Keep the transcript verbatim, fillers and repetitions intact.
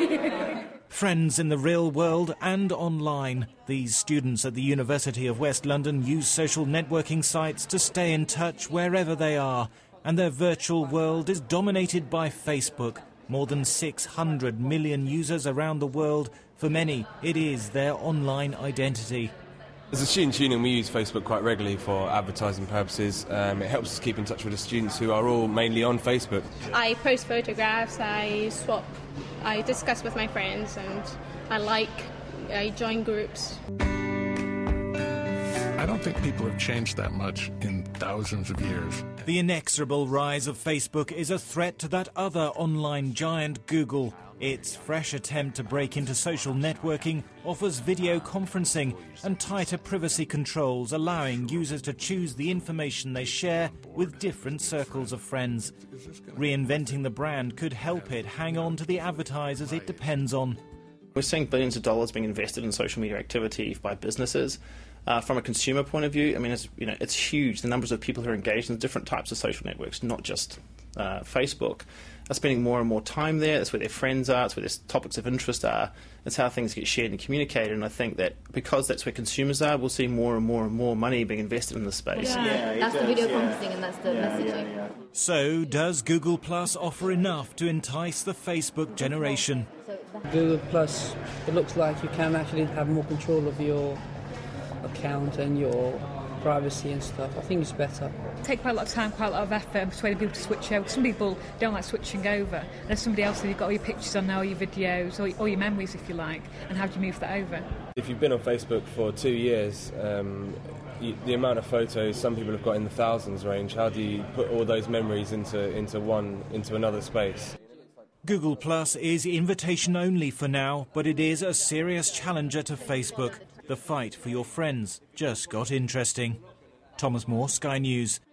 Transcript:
Friends in the real world and online. These students at the University of West London use social networking sites to stay in touch wherever they are, and their virtual world is dominated by Facebook. More than six hundred million users around the world. For many, it is their online identity. As a student union, we use Facebook quite regularly for advertising purposes. Um, it helps us keep in touch with the students who are all mainly on Facebook. I post photographs, I swap, I discuss with my friends, and I like, I join groups. I don't think people have changed that much in thousands of years. The inexorable rise of Facebook is a threat to that other online giant, Google. Its fresh attempt to break into social networking offers video conferencing and tighter privacy controls, allowing users to choose the information they share with different circles of friends. Reinventing the brand could help it hang on to the advertisers it depends on. We're seeing billions of dollars being invested in social media activity by businesses. Uh, from a consumer point of view, I mean, it's, you know, it's huge. The numbers of people who are engaged in different types of social networks, not just uh, Facebook, are spending more and more time there. That's where their friends are. It's where their topics of interest are. It's how things get shared and communicated. And I think that because that's where consumers are, we'll see more and more and more money being invested in this space. Yeah, yeah that's the video conferencing and that's the yeah, messaging. Yeah, yeah. So, does Google Plus offer enough to entice the Facebook generation? Google Plus, it looks like you can actually have more control of your account and your privacy and stuff. I think it's better. Take quite a lot of time, quite a lot of effort and persuading people to switch over. Some people don't like switching over. And there's somebody else who's got all your pictures on now, your videos, or all your memories if you like, and how do you move that over? If you've been on Facebook for two years, um, you, the amount of photos some people have got in the thousands range, how do you put all those memories into, into one, into another space? Google Plus is invitation only for now, but it is a serious challenger to Facebook. The fight for your friends just got interesting. Thomas Moore, Sky News.